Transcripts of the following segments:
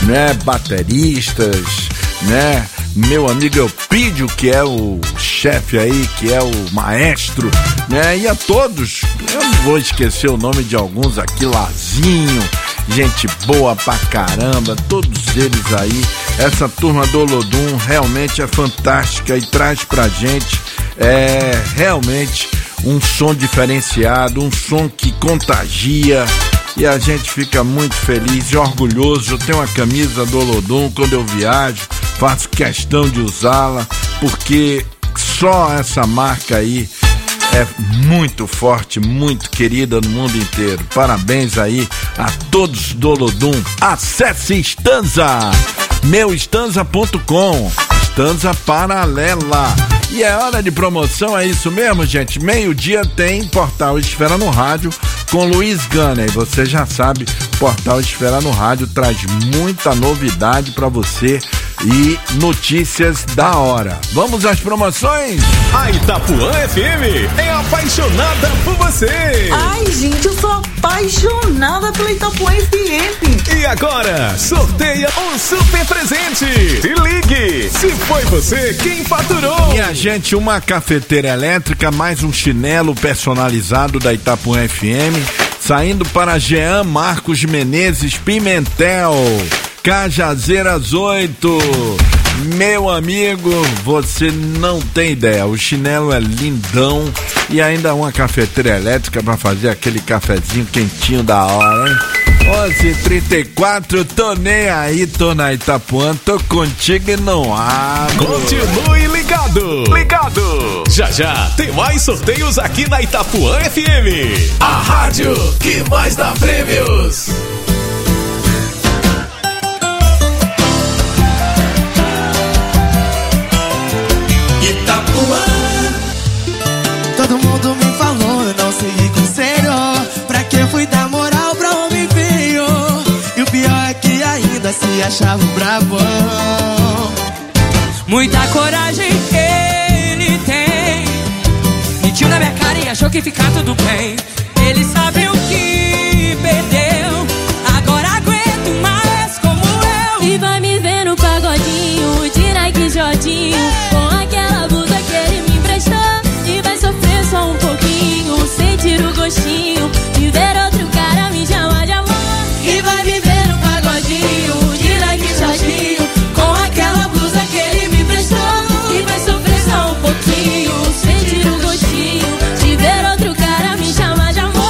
né, bateristas, né, meu amigo Eupídio, que é o chefe aí, que é o maestro, né, e a todos, eu não vou esquecer o nome de alguns aqui, Lazinho, gente boa pra caramba, todos eles aí. Essa turma do Olodum realmente é fantástica e traz pra gente realmente um som diferenciado, um som que contagia, e a gente fica muito feliz e orgulhoso. Eu tenho uma camisa do Olodum, quando eu viajo faço questão de usá-la, porque só essa marca aí é muito forte, muito querida no mundo inteiro. Parabéns aí a todos do Olodum. Acesse Stanza, meustanza.com, Stanza Paralela. E é hora de promoção, é isso mesmo, gente? Meio-dia tem Portal Esfera no Rádio com Luiz Gana. E você já sabe, Portal Esfera no Rádio traz muita novidade pra você e notícias da hora. Vamos às promoções? A Itapuã FM é apaixonada por você. Ai, gente, eu sou apaixonada pela Itapuã FM. E agora, sorteia um super presente. Se ligue, se foi você quem faturou. Minha gente, uma cafeteira elétrica mais um chinelo personalizado da Itapuã FM, saindo para Jean Marcos Menezes Pimentel, Cajazeiras 8. Meu amigo, você não tem ideia, o chinelo é lindão e ainda uma cafeteira elétrica para fazer aquele cafezinho quentinho da hora, hein? 11h34, tô nem aí, tô na Itapuã, tô contigo e não abro. Continue ligado, ligado. Já já tem mais sorteios aqui na Itapuã FM. A rádio que mais dá prêmios. Todo mundo me falou, eu não segui conselho. Pra que fui dar moral pra homem feio? E o pior é que ainda se achava brabão. Muita coragem ele tem. Mentiu na minha cara e achou que ficar tudo bem. Ele sabe o que perdeu. Agora aguento mais como eu. E vai me ver no pagodinho de Nike Jordinho, com aquela blusa que ele me emprestou. E vai sofrer só um pouquinho, sentir o gostinho de ver outro cara me chamar de amor. E vai me ver no pagodinho de Nike Jordinho, com aquela blusa que ele me emprestou. E vai sofrer só um pouquinho, sentir o gostinho de ver outro cara me chamar de amor.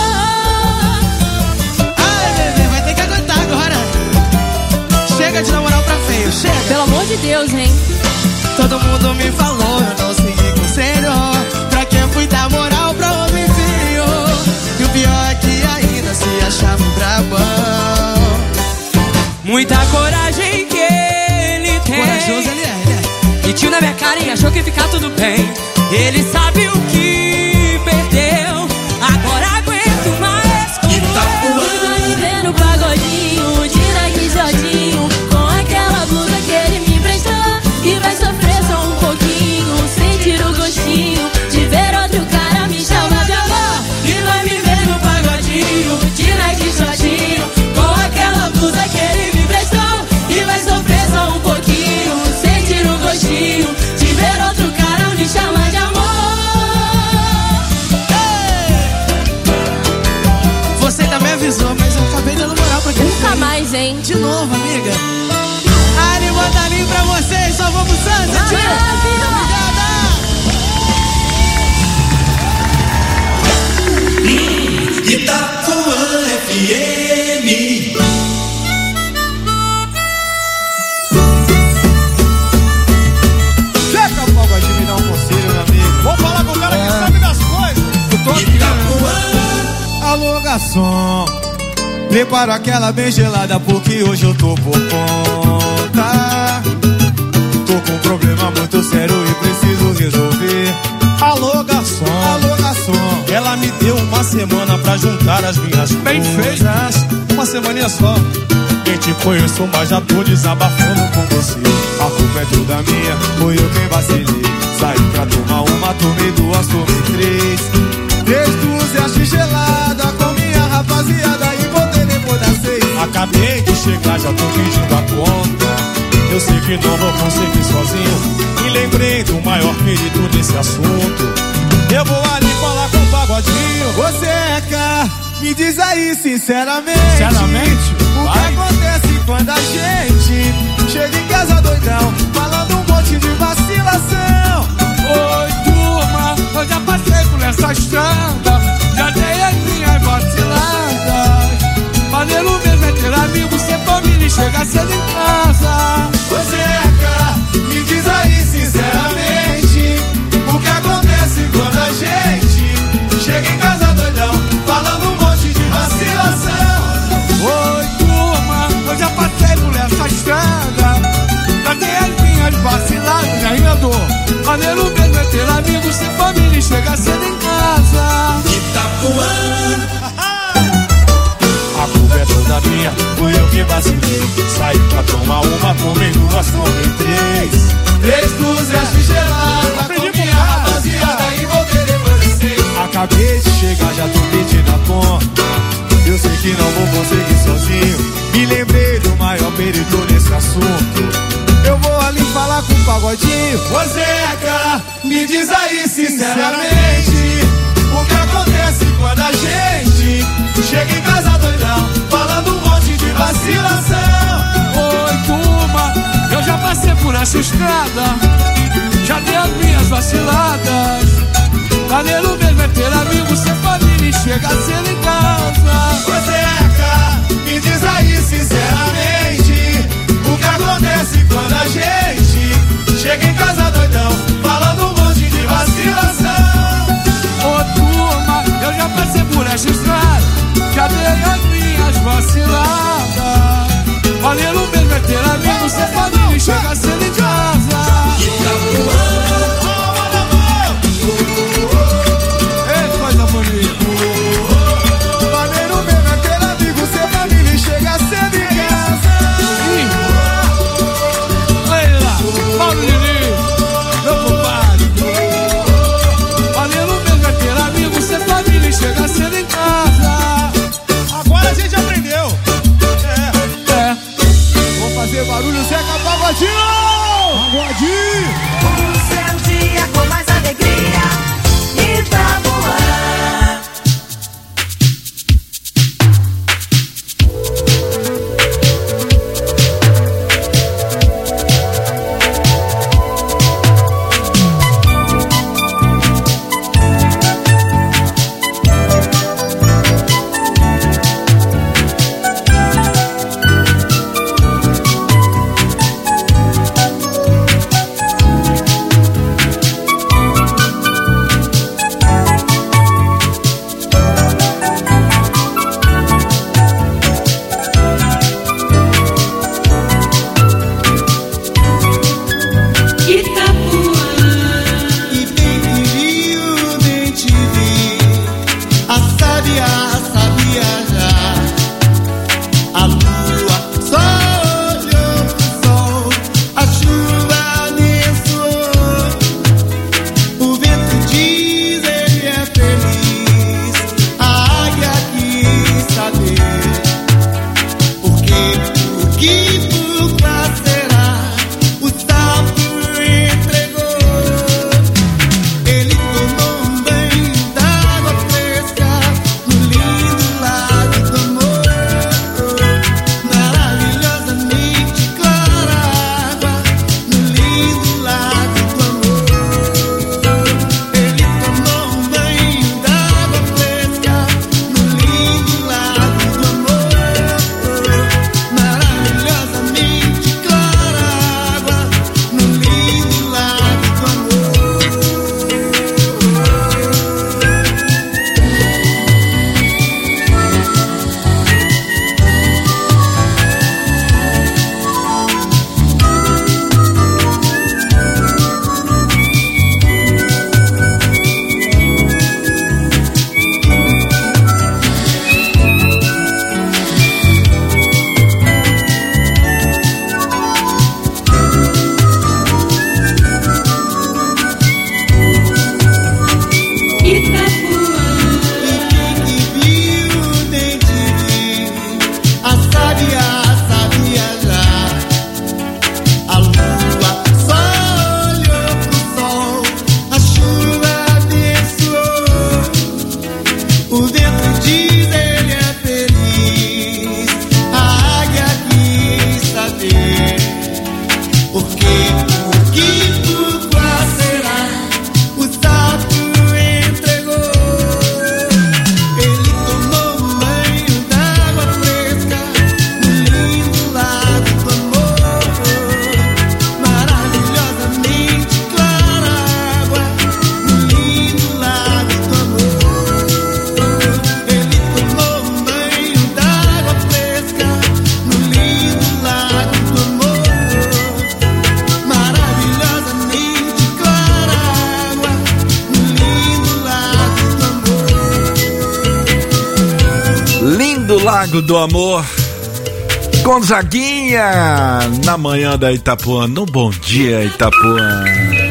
Ai, bebê, vai ter que aguentar agora. Chega de namorar pra feio, chega. Pelo amor de Deus, hein? Todo mundo me falou, eu não segui conselho. Pra que fui dar moral pra homem feio? E o pior é que ainda se achava brabão. Muita coragem que ele tem. Corajoso ele é. Mentiu na minha cara e achou que ficar tudo bem. Ele sabe o que perdeu. Agora aguento mais como E vai me ver no pagodinho de Nike Jordinho, com aquela blusa que ele me emprestou. E vai sofrer só um pouquinho, sentir o gostinho de ver outro cara me chamar de amor. E vai me ver no pagodinho de Nike Jordinho, Com aquela blusa que ele me emprestou. e vai sofrer só um pouquinho, Sentir o gostinho de ver outro cara me chamar de amor. Você também avisou, mas eu acabei dando moral pra quem Nunca fez. mais, hein? De novo, amiga. Ali, botalinho pra vocês, só vamos Santos, Itapuã FM. Chega o pau de me dar um conselho, meu amigo. Vou falar com o cara que sabe das coisas. Eu tô aqui. Alô, garçom, prepara aquela bem gelada, porque hoje eu tô por conta. Tô com um problema muito sério e preciso resolver. Alô, garçom, ela me deu uma semana pra juntar as minhas bem feitas. Uma semaninha só. Nem te conheço, mas já tô desabafando com você. A culpa é toda minha, foi eu quem vacilei. Saí pra tomar uma, tomei duas, tomei três. 3 dúzias de gelada com minha rapaziada e voltei depois das 6. Acabei de chegar, já tô pedindo a conta. Eu sei que não vou conseguir sozinho. Me lembrei do maior perito nesse assunto. Eu vou ali falar com o Pagodinho. Você é cá, me diz aí sinceramente. Sinceramente? O que acontece quando a gente chega em casa doidão, falando um monte de vacilação? Oi, turma, eu já passei por essa estrada, já dei as minhas vaciladas. Maneiro mesmo é ter amigo, ser família e chegar cedo em casa. Você é cá, me diz aí sinceramente, o que acontece quando a gente chega em casa doidão, falando um monte de vacilação? Oi, turma, eu já passei por essa estrada, já dei as minhas vaciladas, minha rindo. Maneiro mesmo é ter amigo, ser família e chegar cedo em casa. Itapuã. A culpa é toda minha, fui eu que vacilei. Saí pra tomar uma, comer duas, comer três. 3 cruzes geladas, comi a rapaziada e voltei depois de 6. Acabei de chegar, já tô pedindo a conta. Eu sei que não vou conseguir sozinho. Me lembrei do maior perito nesse assunto. Eu vou ali falar com o Pagodinho. Ô Zeca, me diz aí sinceramente, o que acontece quando a gente chega em casa doidão, falando um monte de vacilação? Oi, turma, eu já passei por essa estrada, já dei as minhas vaciladas. Maneiro mesmo é ter amigo, ser família e chegar cedo em casa. Ô Zeca, me diz aí sinceramente, o que acontece quando a gente chega em casa doidão, falando um monte de vacilação? Ô turma, eu já passei por essa estrada, já dei as minhas vaciladas. Maneiro mesmo é ter amigo, ser família e chegar cedo em casa. Ei, coisa bonita. Maneiro mesmo é ter amigo, ser família e chegar cedo em casa. Olha lá, Paulo Diniz, meu compadre. Maneiro mesmo é ter amigo, ser família e chegar cedo em casa. Agora a gente aprendeu. É. Vamos fazer barulho, Zeca Pagodinho! Pagodinho! O seu dia com mais alegria. Itapuã. Lago do Amor, Gonzaguinha, na manhã da Itapuã, no Bom Dia Itapuã.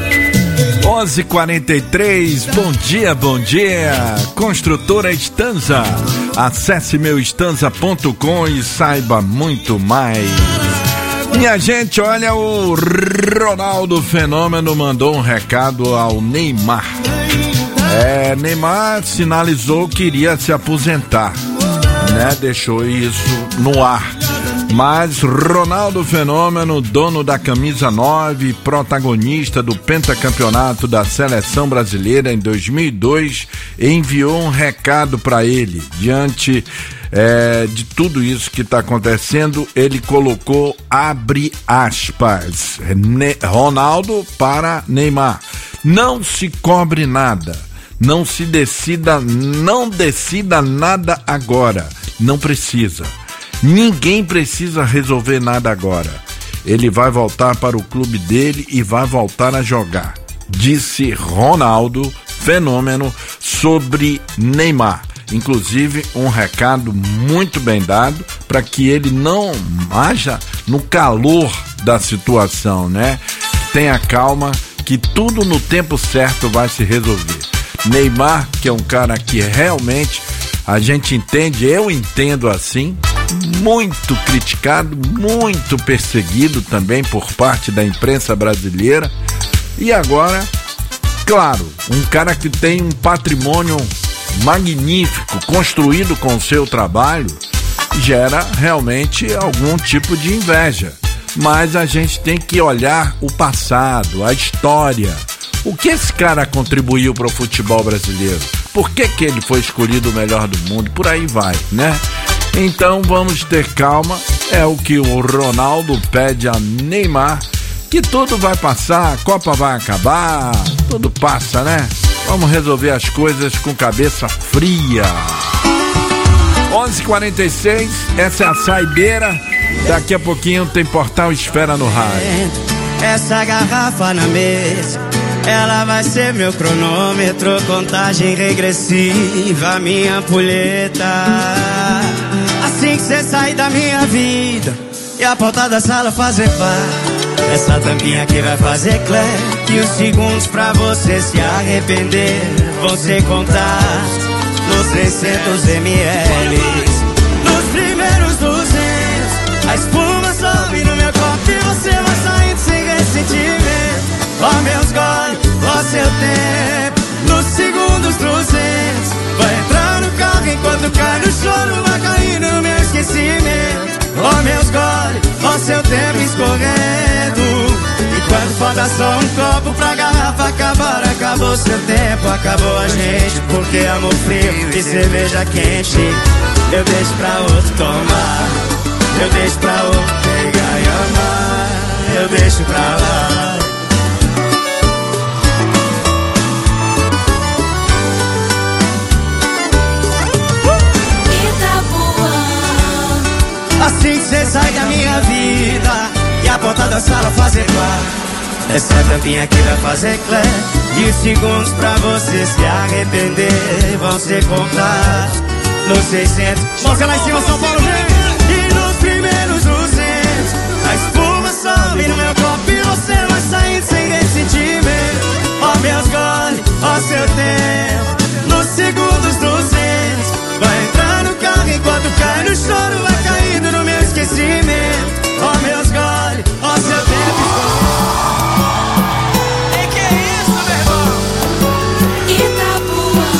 11h43, bom dia. Construtora Estanza, acesse meuestanza.com e saiba muito mais. Minha gente, olha, o Ronaldo Fenômeno mandou um recado ao Neymar. Neymar sinalizou que iria se aposentar, né? Deixou isso no ar. Mas Ronaldo Fenômeno, dono da camisa 9, protagonista do pentacampeonato da Seleção Brasileira em 2002, enviou um recado para ele. Diante de tudo isso que está acontecendo, ele colocou, abre aspas, Ronaldo para Neymar: não se cobre nada, não decida nada agora, não precisa. Ninguém precisa resolver nada agora. Ele vai voltar para o clube dele e vai voltar a jogar, disse Ronaldo Fenômeno sobre Neymar. Inclusive, um recado muito bem dado para que ele não haja no calor da situação, né? Tenha calma, que tudo no tempo certo vai se resolver. Neymar, que é um cara que realmente a gente entende, eu entendo assim, muito criticado, muito perseguido também por parte da imprensa brasileira. E agora, claro, um cara que tem um patrimônio magnífico, construído com o seu trabalho, gera realmente algum tipo de inveja. Mas a gente tem que olhar o passado, a história. O que esse cara contribuiu para o futebol brasileiro? Por que ele foi escolhido o melhor do mundo? Por aí vai, né? Então vamos ter calma, é o que o Ronaldo pede a Neymar, que tudo vai passar, a Copa vai acabar, tudo passa, né? Vamos resolver as coisas com cabeça fria. 11h46, essa é a saideira, daqui a pouquinho tem Portal Esfera no rádio. Essa garrafa na mesa, ela vai ser meu cronômetro, contagem regressiva, minha ampulheta. Assim que cê sair da minha vida e a pauta da sala fazer parte, essa tampinha aqui vai fazer clap, e os segundos pra você se arrepender vão ser contados nos 600 ml. Nos primeiros 200, a espuma sobe no meu copo e você vai saindo sem ressentimento. Ó meus goles, ó seu tempo. Nos segundos 200, vai entrar no carro enquanto cai no choro, vai cair no meu esquecimento. Ó meus goles, ó seu tempo escorrendo. E quando falta só um copo pra garrafa acabar, acabou seu tempo, acabou a gente. Porque amor frio e cerveja quente eu deixo pra outro tomar, eu deixo pra outro pegar e amar, eu deixo pra lá. Assim que cê sai da minha vida e a porta da sala fazer par, essa tampinha aqui vai fazer clap, e os segundos pra você se arrepender vão ser contados nos 600. Mostra lá em cima, São Paulo, vem! E nos primeiros 200, a espuma sobe no meu copo e você vai saindo sem ressentimento. Ó meus goles, ó seu tempo. Nos segundos 200, vai entrar no carro enquanto cai no choro, vai caindo no meu esquecimento. Ó meus goles, ó seu tempo. E que é isso, meu irmão? Itapuã.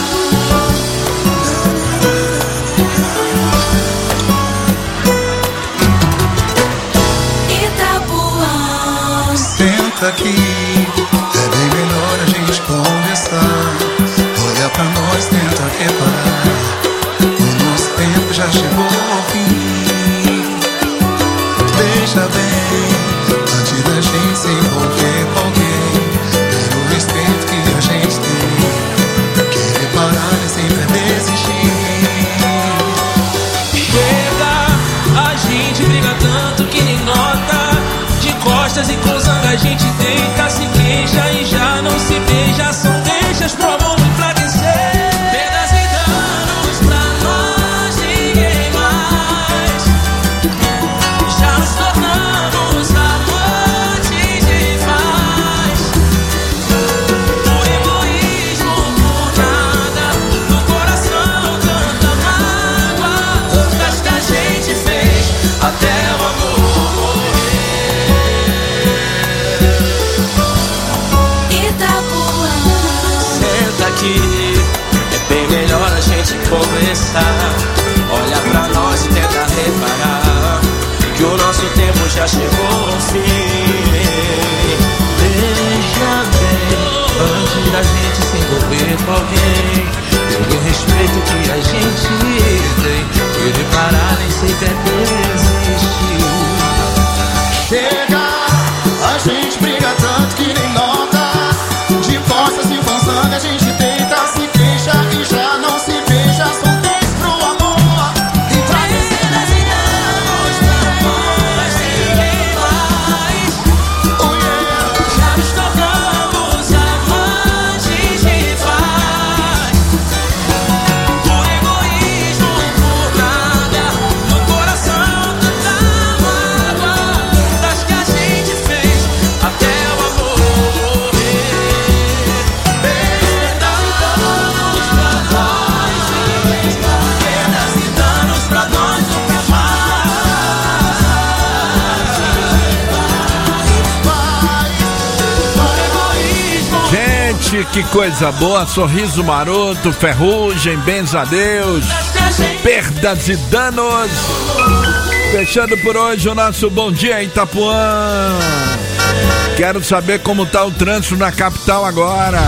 Itapuã. Senta aqui, é bem melhor a gente conversar. Olha pra nós, tenta reparar, o nosso tempo já chegou ao fim. Veja bem, antes da gente se envolver com alguém, pelo respeito que a gente tem, querer parar e sempre desistir. Chega, a gente briga tanto que nem nota, de costas e com sangue a gente tenta, se queixa e já não se beija, são deixas pro amor enfraquecer. Perdas e danos pra nós ninguém mais. até desistiu. Chega, a gente briga tanto que nem nota. De forças e fanzanga a gente tenta, se queixa e já não se beija. São 10 pro amor e pra dezenas de anos depois ninguém mais. Oh yeah. Já nos tocamos amantes de paz. Por egoísmo, por nada, no coração tanta mágoa das que a gente fez até o amor morrer. Perdas e danos pra nós nunca mais. Gente, que coisa boa, Sorriso Maroto, Ferrugem, benza a Deus, Perdas e Danos. Fechando por hoje o nosso Bom Dia Itapuã. Quero saber como tá o trânsito na capital agora.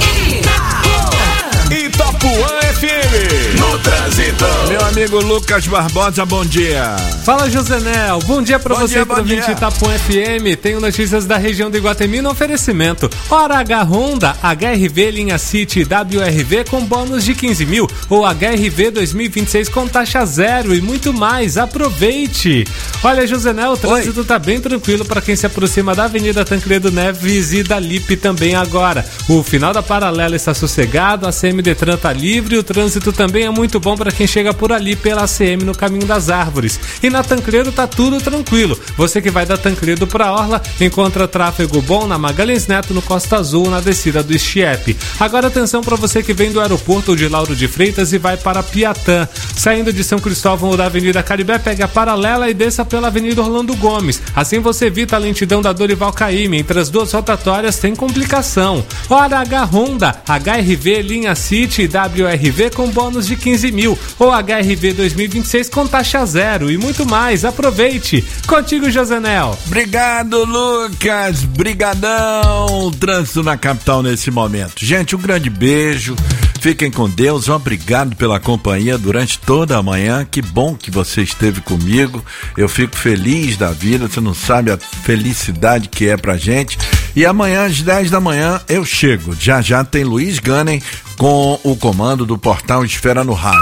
Itapuã FM, no trânsito. Meu amigo Lucas Barbosa, bom dia. Fala, Josenel. Bom dia pra Bom você, dia, bom ouvinte dia. Itapuã FM. Tenho notícias da região do Iguatemi no oferecimento. Hora H Honda, HRV linha City WRV com bônus de 15 mil ou HRV 2026 com taxa zero e muito mais. Aproveite. Olha, Josenel, o trânsito tá bem tranquilo para quem se aproxima da Avenida Tancredo Neves e da Lipe também agora. O final da Paralela está sossegado, a CM Detran tá livre, o trânsito também é muito bom para quem chega por ali pela CM no Caminho das Árvores. E na Tancredo tá tudo tranquilo. Você que vai da Tancredo pra Orla, encontra tráfego bom na Magalhães Neto, no Costa Azul, na descida do Estiepe. Agora atenção para você que vem do aeroporto de Lauro de Freitas e vai para Piatã. Saindo de São Cristóvão ou da Avenida Caribé, pegue a paralela e desça pela Avenida Orlando Gomes. Assim você evita a lentidão da Dorival Caymmi. Entre as duas rotatórias tem complicação. Hora H Honda, HRV linha City WRV com bônus de 15 mil ou HRV 2026 com taxa zero e muito mais. Aproveite. Contigo, Josenel. Obrigado, Lucas. Brigadão. Trânsito na capital nesse momento. Gente, um grande beijo. Fiquem com Deus. Obrigado pela companhia durante toda a manhã. Que bom que você esteve comigo. Eu fico feliz da vida. Você não sabe a felicidade que é pra gente. E amanhã às 10 da manhã eu chego. Já já tem Luiz Ganem com o comando do Portal Esfera no Rádio.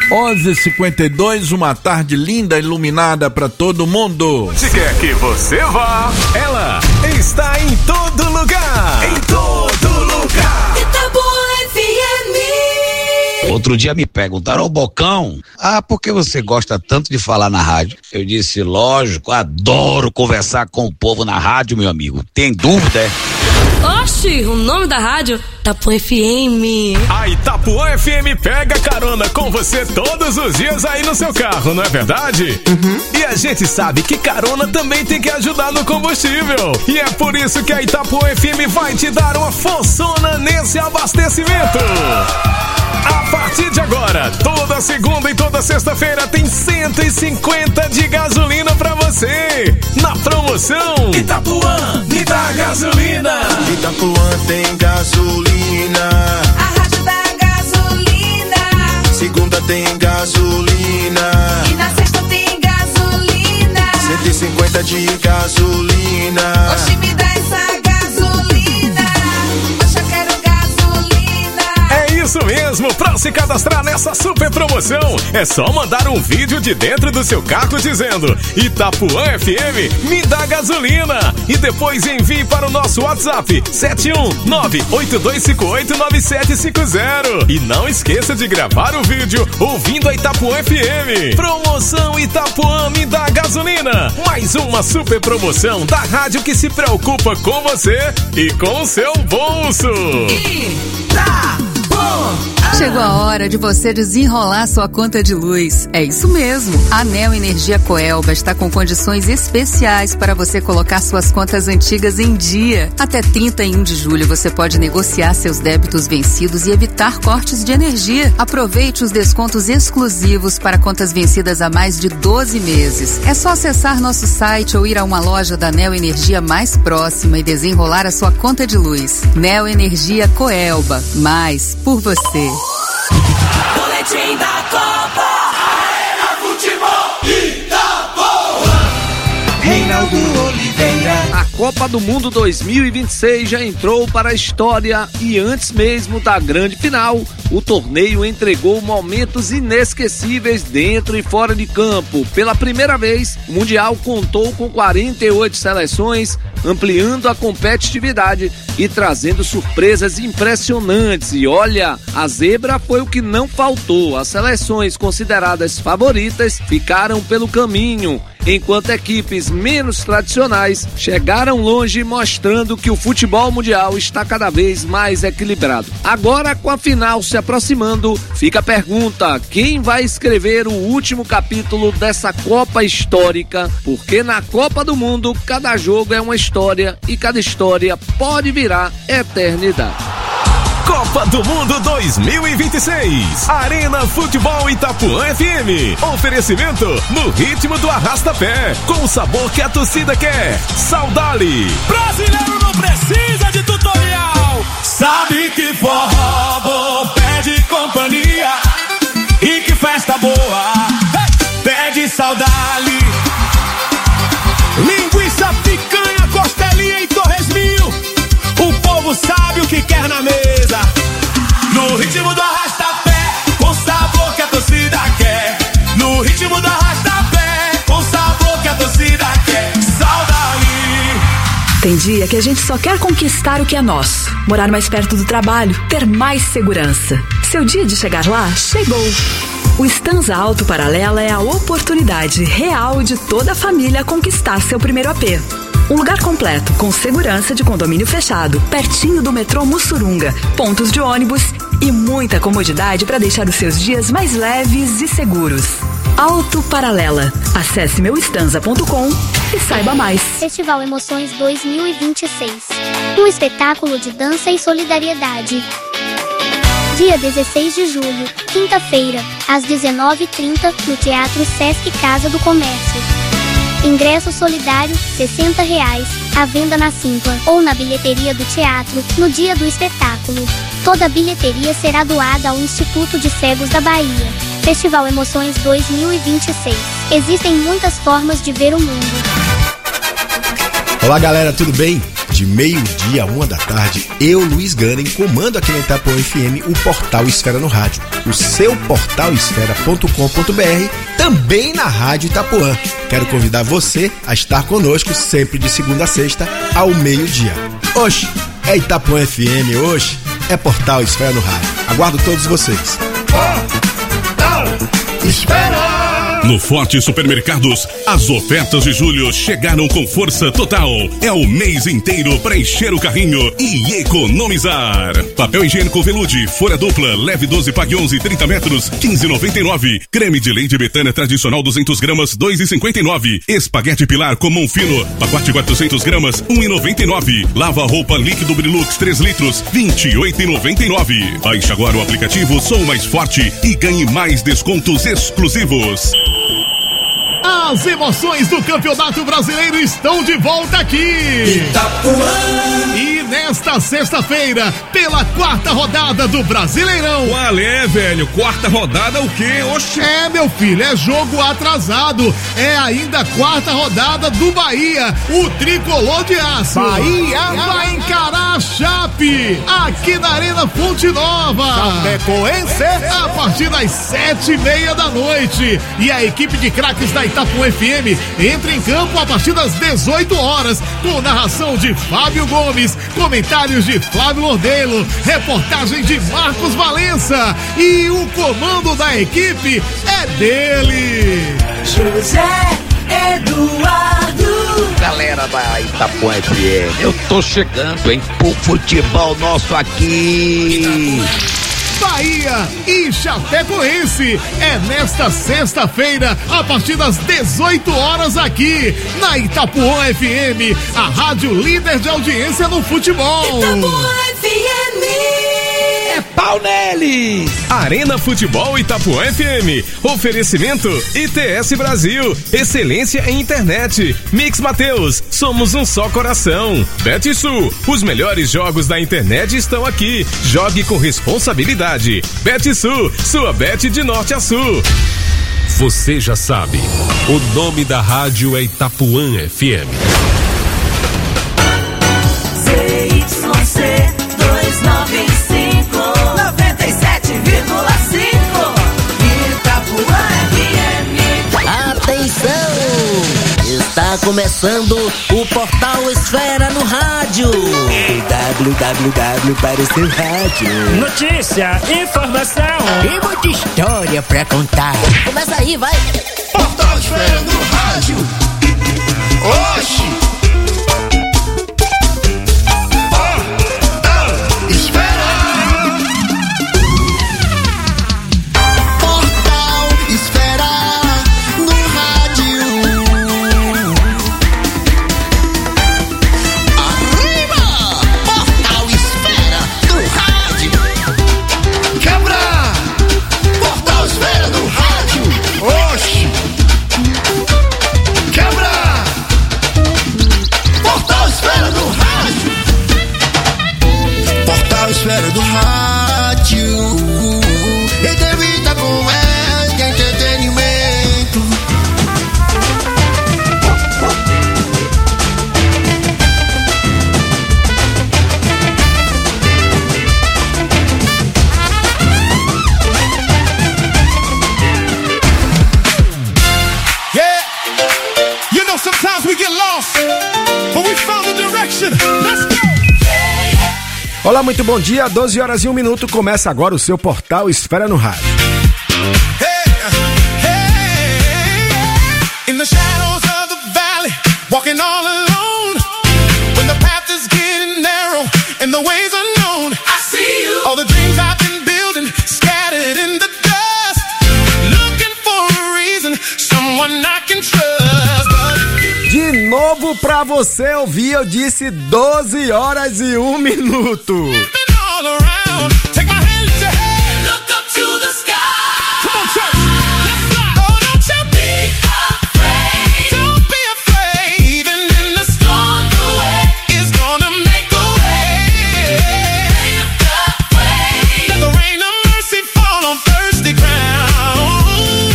11h52, uma tarde linda, iluminada pra todo mundo. Se quer que você vá, ela está em todo lugar. Em todo lugar. Itapuã FM. Outro dia me perguntaram, ô Bocão, por que você gosta tanto de falar na rádio? Eu disse, lógico, adoro conversar com o povo na rádio, meu amigo. Tem dúvida, é? Oxi, o nome da rádio? Itapuã FM. A Itapuã FM pega carona com você todos os dias aí no seu carro, não é verdade? E a gente sabe que carona também tem que ajudar no combustível. E é por isso que a Itapuã FM vai te dar uma forçona nesse abastecimento. A partir de agora, toda segunda e toda sexta-feira tem 150 de gasolina pra você. Na promoção Itapuã, me dá gasolina. Itapuã tem gasolina. A rádio da gasolina. Segunda tem gasolina. E na sexta tem gasolina. 150 de gasolina. Oxi, me dá essa gasolina. Oxe, eu quero gasolina. É isso mesmo, pra se cadastrar nessa super promoção, é só mandar um vídeo de dentro do seu carro dizendo Itapuã FM, me dá gasolina. E depois envie para o nosso WhatsApp 71982589750. E não esqueça de gravar o vídeo ouvindo a Itapuã FM. Promoção Itapuã, me dá gasolina. Mais uma super promoção da rádio que se preocupa com você e com o seu bolso. Chegou a hora de você desenrolar sua conta de luz. É isso mesmo. A Neo Energia Coelba está com condições especiais para você colocar suas contas antigas em dia. Até 31 de julho você pode negociar seus débitos vencidos e evitar cortes de energia. Aproveite os descontos exclusivos para contas vencidas há mais de 12 meses. É só acessar nosso site ou ir a uma loja da Neo Energia mais próxima e desenrolar a sua conta de luz. Neo Energia Coelba. Mais por você. Boletim da Copa. Arena Futebol. A Copa do Mundo 2026 já entrou para a história e antes mesmo da grande final, o torneio entregou momentos inesquecíveis dentro e fora de campo. Pela primeira vez, o Mundial contou com 48 seleções, ampliando a competitividade e trazendo surpresas impressionantes. E olha, a zebra foi o que não faltou. As seleções consideradas favoritas ficaram pelo caminho, enquanto equipes menos tradicionais chegaram longe, mostrando que o futebol mundial está cada vez mais equilibrado. Agora, com a final se aproximando, fica a pergunta: quem vai escrever o último capítulo dessa Copa histórica? Porque na Copa do Mundo, cada jogo é uma história e cada história pode virar eternidade. Copa do Mundo 2026. Arena Futebol Itapuã FM. Oferecimento no ritmo do arrasta-pé, com o sabor que a torcida quer. Saudade. Brasileiro não precisa de tutorial. Sabe que forró bom pede companhia e que festa boa pede saudade. Linguiça, picanha, costelinha e torresminho. O povo sabe o que quer na mesa. No ritmo do arrasta-pé, com sabor que a torcida quer. No ritmo do arrasta-pé, com sabor que a torcida quer. Saudade. Tem dia que a gente só quer conquistar o que é nosso. Morar mais perto do trabalho, ter mais segurança. Seu dia de chegar lá chegou. O Stanza Auto Paralela é a oportunidade real de toda a família conquistar seu primeiro AP. Um lugar completo, com segurança de condomínio fechado, pertinho do metrô Mussurunga, pontos de ônibus e muita comodidade para deixar os seus dias mais leves e seguros. Auto Paralela. Acesse meustanza.com e saiba mais. Festival Emoções 2026. Um espetáculo de dança e solidariedade. Dia 16 de julho, quinta-feira, às 19h30, no Teatro Sesc Casa do Comércio. Ingresso solidário, R$60, à venda na Simpla ou na bilheteria do teatro, no dia do espetáculo. Toda a bilheteria será doada ao Instituto de Cegos da Bahia. Festival Emoções 2026. Existem muitas formas de ver o mundo. Olá galera, tudo bem? De meio-dia a 1h, eu, Luiz Ganem, comando aqui na Itapuã FM o Portal Esfera no Rádio, o seu portalesfera.com.br, também na Rádio Itapuã. Quero convidar você a estar conosco sempre de segunda a sexta ao meio-dia. Oxe, é Itapuã FM, oxe, é Portal Esfera no Rádio. Aguardo todos vocês. Portal Esfera. No Forte Supermercados, as ofertas de julho chegaram com força total. É o mês inteiro para encher o carrinho e economizar. Papel higiênico Velude, folha dupla, leve 12, pague 11, 30 metros, 15,99. Creme de leite Betânia tradicional 200 gramas, 2,59. Espaguete Pilar comum fino, pacote 400 gramas, 1,99. Lava roupa líquido Brilux 3 litros, 28,99. Baixe agora o aplicativo Sou Mais Forte e ganhe mais descontos exclusivos. As emoções do Campeonato Brasileiro estão de volta aqui. Itapuã. E nesta sexta-feira, pela 4ª rodada do Brasileirão. Qual é, velho? 4ª rodada o quê? Oxe. É, meu filho, é jogo atrasado. É ainda a 4ª rodada do Bahia, o tricolor de aço. Bahia vai encarar a Chape aqui na Arena Fonte Nova. Chapecoense. A partir das 7h30 da noite. E a equipe de craques da Itapuã FM entra em campo a partir das 18 horas, com narração de Fábio Gomes, comentários de Flávio Lordelo, reportagem de Marcos Valença e o comando da equipe é dele, José Eduardo. Galera da Itapuã FM, eu tô chegando, hein, pro futebol nosso aqui. Bahia e Chapecoense é nesta sexta-feira a partir das 18 horas aqui na Itapuã FM, a rádio líder de audiência no futebol. Itapuã FM. É pau neles! Arena Futebol Itapuã FM. Oferecimento ITS Brasil. Excelência em internet. Mix Mateus. Somos um só coração. BetSul. Os melhores jogos da internet estão aqui. Jogue com responsabilidade. BetSul. Sua bet de norte a sul. Você já sabe. O nome da rádio é Itapuã FM. começando o Portal Esfera no rádio. www para o seu rádio. Notícia, informação e muita história pra contar. Começa aí, vai. Portal Esfera no rádio. Oxi. Esfera do rádio, entrevista com ela de entretenimento. Yeah, you know sometimes we get lost, but we found the direction. Let's go. Olá, muito bom dia, 12 horas e 1 minuto, começa agora o seu Portal Esfera no Rádio. In the shadows of the valley, walking all alone, when the path is getting narrow and the ways unknown, I see you. All the dreams I've been building, scattered in the dust, looking for a reason, someone I can trust, but... De novo pra você ouvir, eu disse 12 horas e 1 minuto. All around, take my hand, lift your head, look up to the sky. Come on, church, let's fly. Oh, don't you be afraid. Don't be afraid. Even in the storm, the way is gonna make a way. Lift the way. Let the rain of mercy fall on thirsty ground.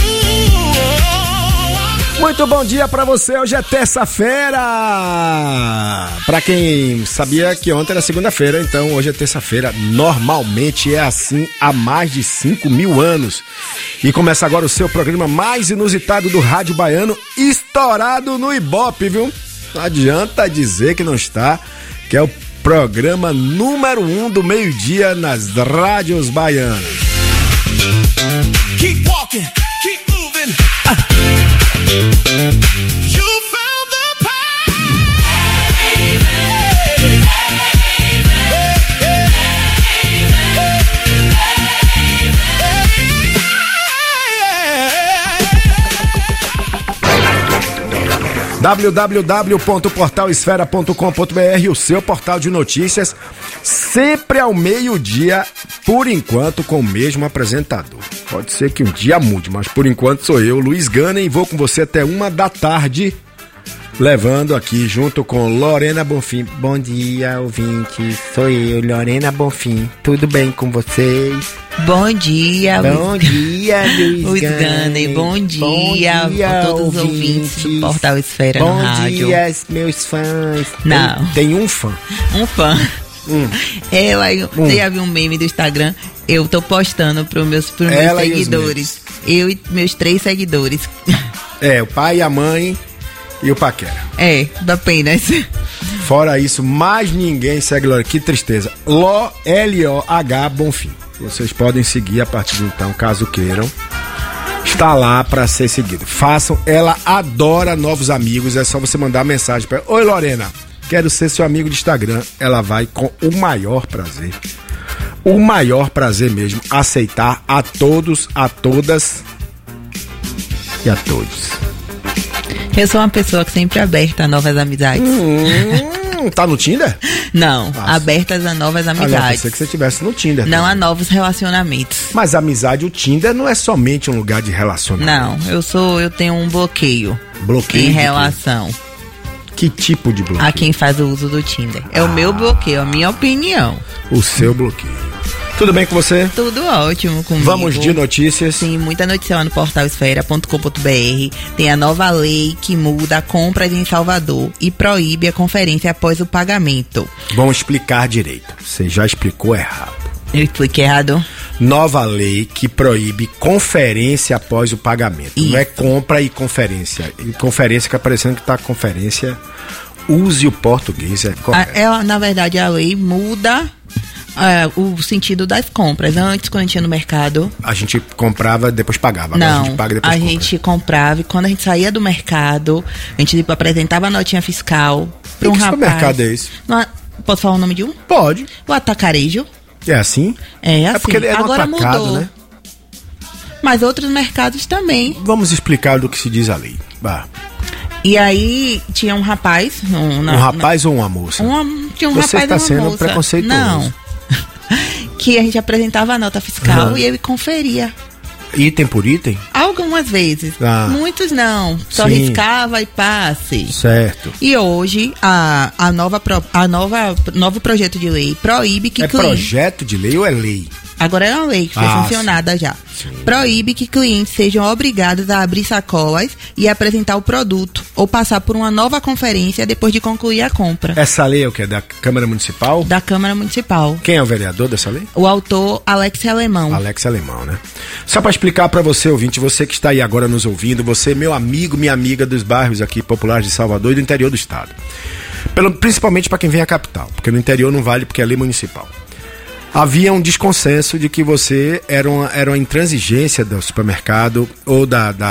Muito bom dia pra você, hoje é terça-feira. Pra quem sabia que ontem era segunda-feira, então hoje é terça-feira. Normalmente é assim há mais de 5.000 anos. E começa agora o seu programa mais inusitado do rádio baiano, estourado no Ibope, viu? Não adianta dizer que não está, que é o programa número 1 do meio-dia nas rádios baianas. Keep walking, keep moving. You found the path. www.portalesfera.com.br, o seu portal de notícias, sempre ao meio-dia, por enquanto com o mesmo apresentador. Pode ser que um dia mude, mas por enquanto sou eu, Luiz Gana, e vou com você até 1 da tarde, levando aqui junto com Lorena Bonfim. Bom dia, ouvintes, sou eu, Lorena Bonfim, tudo bem com vocês? Bom dia, bom dia, Luiz Gana, bom dia a todos os ouvintes do Portal Esfera no rádio. Bom dia, meus fãs. Não. Tem um fã. Um fã. Você já viu um meme do Instagram? Eu tô postando pros meus seguidores. Eu e meus 3 seguidores. É, o pai, a mãe e o paquera. É, apenas. Fora isso, mais ninguém segue Lorena. Que tristeza. L-O-H Bonfim. Vocês podem seguir a partir de então, caso queiram. Está lá para ser seguido. Façam. Ela adora novos amigos. É só você mandar mensagem para ela. Oi, Lorena. Quero ser seu amigo de Instagram. Ela vai com o maior prazer. O maior prazer mesmo. Aceitar a todos, a todas e a todos. Eu sou uma pessoa que sempre é aberta a novas amizades. Tá no Tinder? Não, abertas a novas amizades. Eu pensei que você estivesse no Tinder. Não a novos relacionamentos. Mas amizade, o Tinder não é somente um lugar de relacionamento. Não, eu tenho um bloqueio. Bloqueio em relação. Que tipo de bloqueio? A quem faz o uso do Tinder. É o meu bloqueio, a minha opinião. O seu bloqueio. Tudo bem com você? Tudo ótimo comigo. Vamos de notícias. Sim, muita notícia lá no portal esfera.com.br. Tem a nova lei que muda compras em Salvador e proíbe a conferência após o pagamento. Vamos explicar direito. Você já explicou errado. Eu expliquei errado? nova lei que proíbe conferência após o pagamento. Isso. Não é compra e conferência. Em conferência, que aparecendo que tá conferência, use o português, é correto. Na verdade, a lei muda o sentido das compras. Antes, quando a gente ia no mercado... A gente comprava, depois pagava. Agora Não, a gente paga, depois compra. gente comprava e quando a gente saía do mercado, a gente tipo, apresentava a notinha fiscal para um rapaz. Que supermercado é esse? Posso falar o nome de um? Pode. O Atacarejo. É assim? É assim. É porque ele é agora no atacado, mudou. né? Mas outros mercados também. Vamos explicar do que se diz a lei. Bah. E aí tinha um rapaz... Um rapaz ou uma moça? Tinha um Você rapaz está e uma sendo moça. preconceituoso. Não. Que a gente apresentava a nota fiscal e ele conferia. Item por item? Algumas vezes. Muitos não. Só Sim. riscava e passe. Certo. E hoje, novo projeto de lei proíbe que projeto de lei ou é lei? Agora é uma lei que foi sancionada já. Sim. Proíbe que clientes sejam obrigados a abrir sacolas e apresentar o produto ou passar por uma nova conferência depois de concluir a compra. Essa lei é o que? Da Câmara Municipal? Da Câmara Municipal. Quem é o vereador dessa lei? O autor, Alex Alemão. Alex Alemão, né? Só para explicar para você, ouvinte, você que está aí agora nos ouvindo, você, meu amigo, minha amiga dos bairros aqui populares de Salvador e do interior do estado. Principalmente para quem vem à capital, porque no interior não vale porque é lei municipal. Havia um desconsenso de que você era uma intransigência do supermercado ou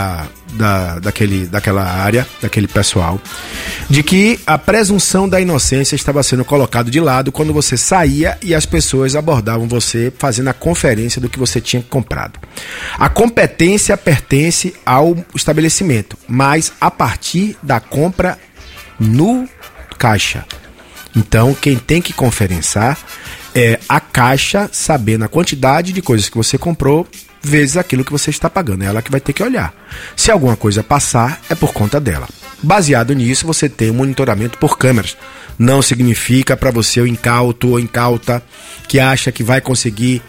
daquela área, daquele pessoal, de que a presunção da inocência estava sendo colocado de lado quando você saía e as pessoas abordavam você fazendo a conferência do que você tinha comprado. A competência pertence ao estabelecimento, mas a partir da compra no caixa. Então, quem tem que conferenciar é a caixa, sabendo a quantidade de coisas que você comprou vezes aquilo que você está pagando. É ela que vai ter que olhar. Se alguma coisa passar, é por conta dela. Baseado nisso, você tem um monitoramento por câmeras. Não significa para você o incauto ou incauta que acha que vai conseguir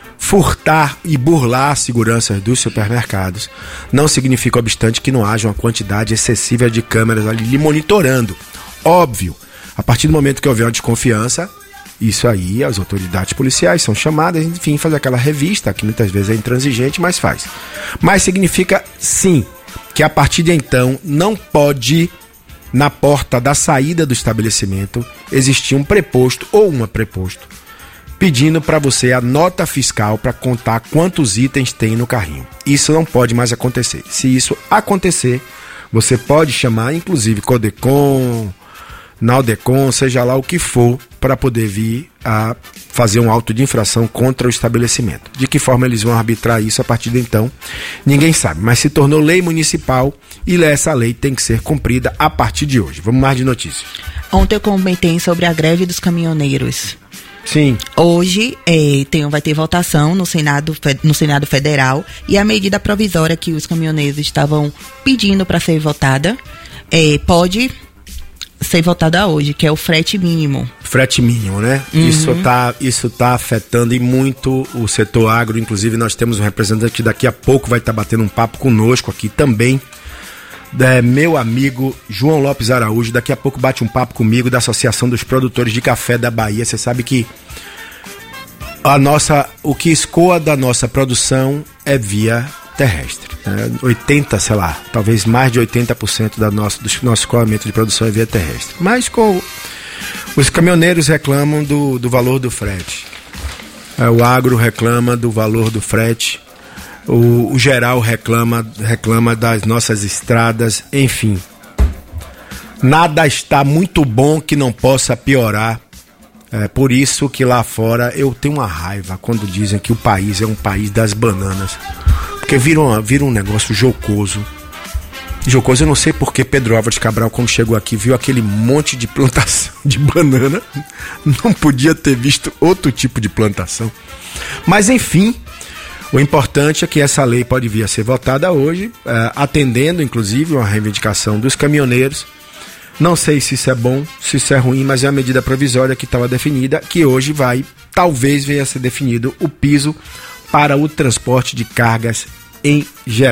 furtar e burlar as seguranças dos supermercados. Não significa, obstante, que não haja uma quantidade excessiva de câmeras ali lhe monitorando. Óbvio, a partir do momento que houver uma desconfiança, isso aí, as autoridades policiais são chamadas, enfim, faz aquela revista, que muitas vezes é intransigente, mas faz. Mas significa, sim, que a partir de então não pode, na porta da saída do estabelecimento, existir um preposto ou uma preposto pedindo para você a nota fiscal para contar quantos itens tem no carrinho. Isso não pode mais acontecer. Se isso acontecer, você pode chamar, inclusive, Codecon, Naldecon, seja lá o que for, para poder vir a fazer um auto de infração contra o estabelecimento. De que forma eles vão arbitrar isso a partir de então, ninguém sabe. Mas se tornou lei municipal e essa lei tem que ser cumprida a partir de hoje. Vamos mais de notícias. Ontem eu comentei sobre a greve dos caminhoneiros. Sim. Hoje vai ter votação no Senado Federal e a medida provisória que os caminhoneiros estavam pedindo para ser votada pode ser votada hoje, que é o frete mínimo. Frete mínimo, né? Uhum. Isso tá afetando e muito o setor agro. Inclusive, nós temos um representante que daqui a pouco vai estar batendo um papo conosco aqui também. Meu amigo João Lopes Araújo, daqui a pouco bate um papo comigo da Associação dos Produtores de Café da Bahia. Você sabe que o que escoa da nossa produção é via terrestre, né? 80, sei lá, talvez mais de 80% do nosso escoamento de produção é via terrestre. Mas os caminhoneiros reclamam do valor do frete, o agro reclama do valor do frete, o geral reclama das nossas estradas, enfim. Nada está muito bom que não possa piorar. É por isso que lá fora eu tenho uma raiva quando dizem que o país é um país das bananas. Porque vira um negócio jocoso. Jocoso, eu não sei porque Pedro Álvares Cabral, quando chegou aqui, viu aquele monte de plantação de banana. Não podia ter visto outro tipo de plantação. Mas, enfim, o importante é que essa lei pode vir a ser votada hoje, atendendo, inclusive, uma reivindicação dos caminhoneiros. Não sei se isso é bom, se isso é ruim, mas é uma medida provisória que estava definida, que hoje talvez venha a ser definido o piso para o transporte de cargas em geral.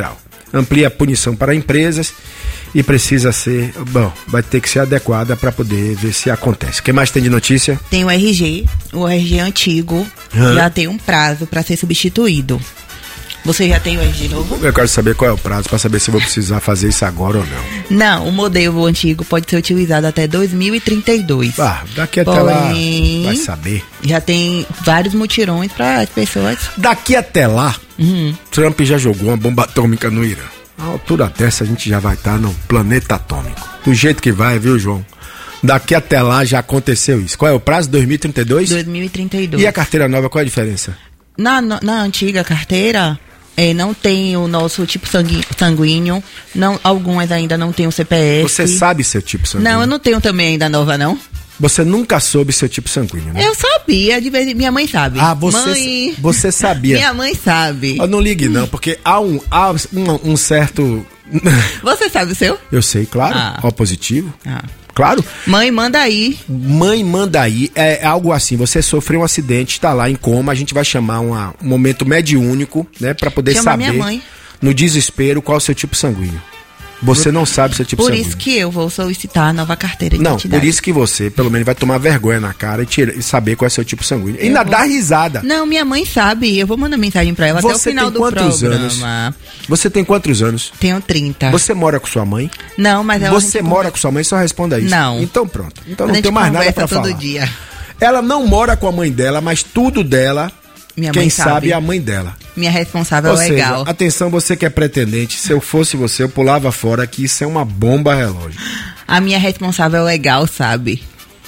amplia a punição para empresas e precisa ser, vai ter que ser adequada para poder ver se acontece. O que mais tem de notícia? Tem o RG antigo, já tem um prazo para ser substituído. Você já tem o RG novo? Eu quero saber qual é o prazo para saber se eu vou precisar fazer isso agora ou não. Não, o modelo antigo pode ser utilizado até 2032. Daqui até lá vai saber. Já tem vários mutirões para as pessoas. Daqui até lá, Trump já jogou uma bomba atômica no Irã. A altura dessa a gente já vai estar no planeta atômico. Do jeito que vai, viu, João? Daqui até lá já aconteceu isso. Qual é o prazo? 2032? 2032. E a carteira nova, qual é a diferença? Na antiga carteira, não tem o nosso tipo sanguíneo. Algumas ainda não tem o CPF. Você sabe seu tipo sanguíneo? Não, eu não tenho também ainda nova, não. Você nunca soube seu tipo sanguíneo, né? Eu sabia, minha mãe sabe. Você sabia. Minha mãe sabe. Não ligue não, porque há um certo... Você sabe o seu? Eu sei, claro. O positivo. Claro. Mãe, manda aí. É algo assim, você sofreu um acidente, está lá em coma, a gente vai chamar um momento mediúnico, né? Pra poder saber, minha mãe. No desespero, qual é o seu tipo sanguíneo. Você não sabe seu tipo sanguíneo. Por isso que eu vou solicitar a nova carteira de identidade. Não, por isso que você, pelo menos, vai tomar vergonha na cara e saber qual é seu tipo sanguíneo. E ainda dá risada. Não, minha mãe sabe. Eu vou mandar mensagem pra ela até o final do programa. Você tem quantos anos? Tenho 30. Você mora com sua mãe? Não, mas ela... Você mora com sua mãe? Só responda isso. Não. Então pronto. Então não tem mais nada pra falar. todo dia. Ela não mora com a mãe dela, mas tudo dela... Quem sabe é a mãe dela. Minha responsável é legal. Atenção, você que é pretendente, se eu fosse você, eu pulava fora, que isso é uma bomba relógio. A minha responsável é legal, sabe?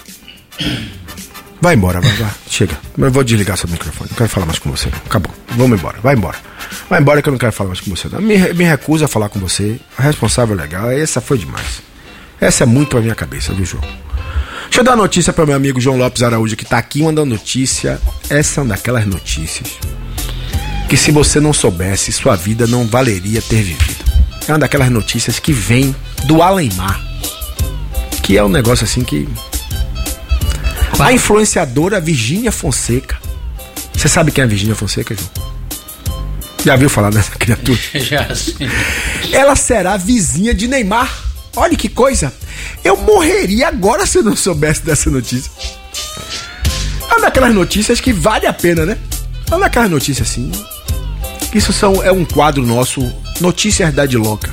Vai embora, vai. Chega. Eu vou desligar seu microfone. Não quero falar mais com você, não. Acabou. Vamos embora. Vai embora. Vai embora que eu não quero falar mais com você, não. Me recuso a falar com você. A responsável é legal. Essa foi demais. Essa é muito a minha cabeça, viu, João? Deixa eu dar uma notícia para meu amigo João Lopes Araújo, que tá aqui mandando notícia. Essa é uma daquelas notícias que, se você não soubesse, sua vida não valeria ter vivido. É uma daquelas notícias que vem do além-mar, que é um negócio assim que... A influenciadora Virgínia Fonseca. Você sabe quem é a Virgínia Fonseca, João? Já viu falar dessa criatura? Já, sim. Ela será vizinha de Neymar. Olha que coisa. Eu morreria agora se eu não soubesse dessa notícia. É uma daquelas notícias que vale a pena, né? É uma daquelas notícias assim. Isso é um quadro nosso, Notícias da Louca.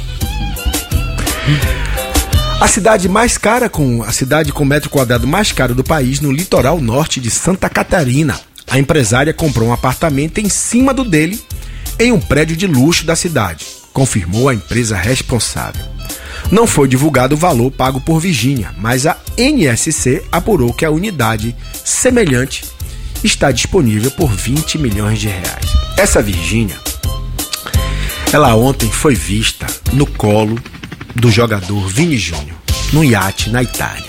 A cidade com metro quadrado mais caro do país, no litoral norte de Santa Catarina. A empresária comprou um apartamento em cima do dele, em um prédio de luxo da cidade, confirmou a empresa responsável. Não foi divulgado o valor pago por Virgínia, mas a NSC apurou que a unidade semelhante está disponível por 20 milhões de reais. Essa Virgínia, ela ontem foi vista no colo do jogador Vini Júnior, num iate na Itália.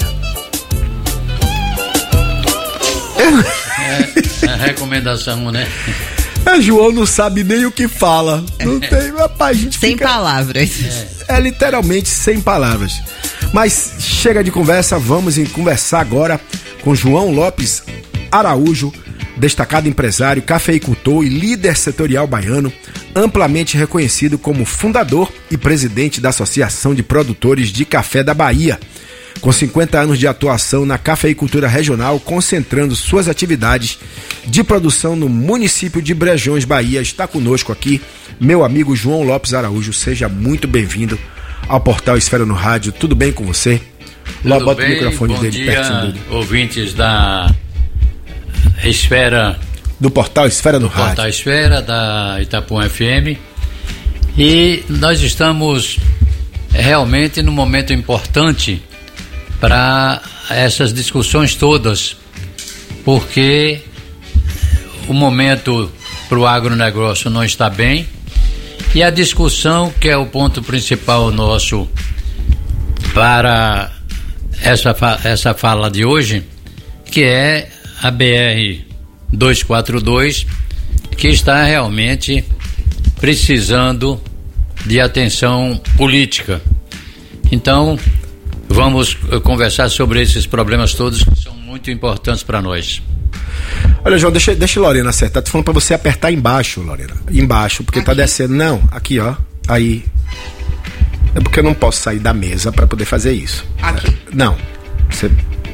É a recomendação, né? João não sabe nem o que fala. Não tem, rapaz, a gente sem palavras. É literalmente sem palavras. Mas chega de conversa, vamos conversar agora com João Lopes Araújo, destacado empresário, cafeicultor e líder setorial baiano, amplamente reconhecido como fundador e presidente da Associação de Produtores de Café da Bahia. Com 50 anos de atuação na cafeicultura regional, concentrando suas atividades de produção no município de Brejões, Bahia, está conosco aqui meu amigo João Lopes Araújo. Seja muito bem-vindo ao Portal Esfera no Rádio. Tudo bem com você? Tudo bota bem, o microfone bom dele dia, pertinho dele. Ouvintes da Esfera... Do Portal Esfera no Rádio. Portal Esfera, da Itapuã FM. E nós estamos realmente num momento importante para essas discussões todas, porque o momento para o agronegócio não está bem e a discussão, que é o ponto principal nosso para essa fala de hoje, que é a BR-242, que está realmente precisando de atenção política. Então, vamos conversar sobre esses problemas todos que são muito importantes para nós. Olha, João, deixa a Lorena acertar. Tô falando para você apertar embaixo, Lorena. Embaixo, porque aqui tá descendo. Não, aqui, ó. aí é porque eu não posso sair da mesa para poder fazer isso. Aqui. Não. Você...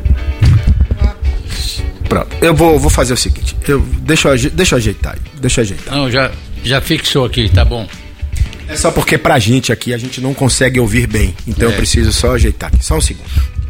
Pronto. Eu vou fazer o seguinte. Deixa eu ajeitar. Não, já fixou aqui, tá bom. É só porque pra gente aqui a gente não consegue ouvir bem. Então eu preciso só ajeitar aqui. Só um segundo.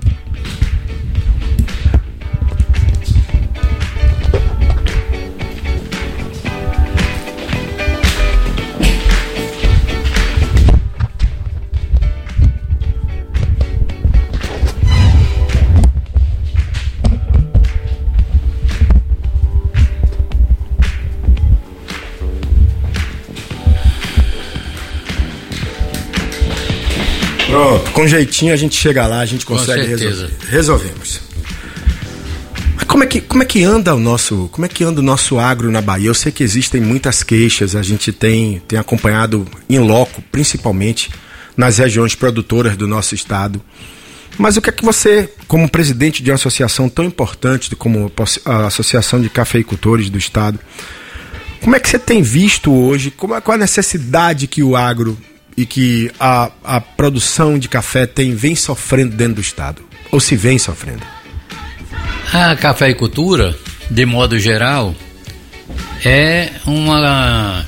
Pronto, com jeitinho a gente chega lá, a gente consegue resolver. Resolvemos. Mas como é que anda o nosso agro na Bahia? Eu sei que existem muitas queixas, a gente tem acompanhado em loco, principalmente nas regiões produtoras do nosso estado. Mas o que é que você, como presidente de uma associação tão importante como a Associação de Cafeicultores do Estado, como é que você tem visto hoje, qual a necessidade que o agro e que a produção de café vem sofrendo dentro do estado? Ou se vem sofrendo? A cafeicultura, de modo geral, é uma